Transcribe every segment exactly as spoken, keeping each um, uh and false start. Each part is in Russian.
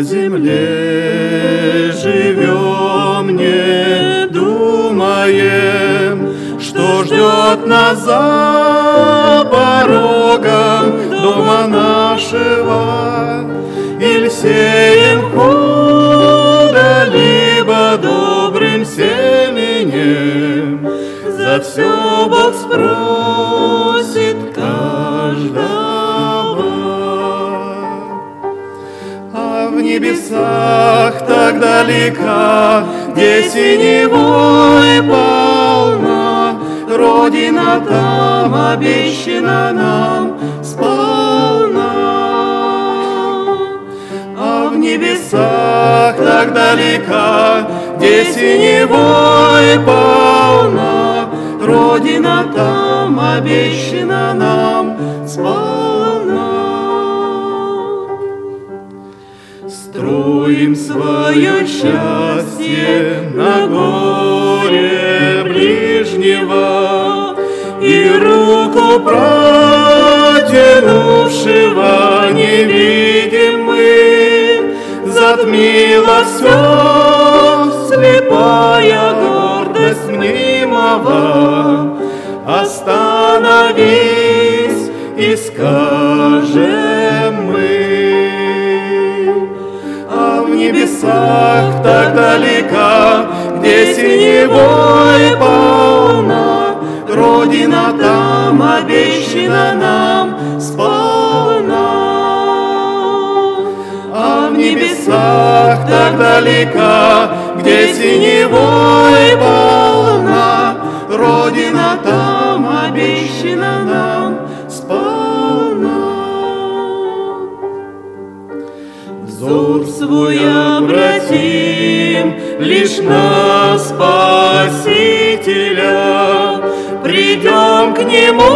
земле живем, не думаем, что ждет нас за порогом дома нашего. Иль сеем худо, либо добрым семенем, за все Бог спросит каждого. А в небесах так далека, где синевой полна, Родина там обещана нам сполна. А в небесах так далека, где синевой полна, Родина там обещана нам сполна. Строим свое счастье на горе ближнего, и руку протянувшего не видим мы. Затмила все слепая гордость мнимого. Остановись и скажем мы. А в небесах так далека, где синевой полна, Родина там обещана нам сполна. А в небесах так далека, где синевой полна, Родина там обещана нам сполна. Взор свой обратим лишь на Спасителя, придем к Нему,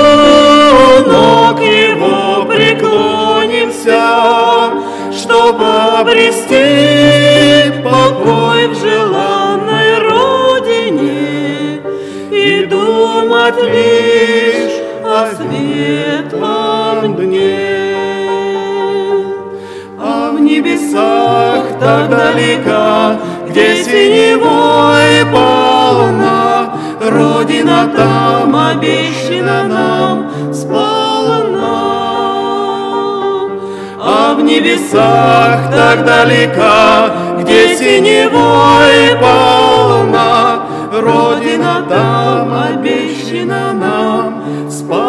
ног Его преклонимся, чтобы обрести покой в желанной Родине и думать лишь о светлом дне. А в небесах так далека, где синевой полна, Родина там обещана нам сполна. А в небесах так далека, где синевой полна, Родина там обещана нам сполна.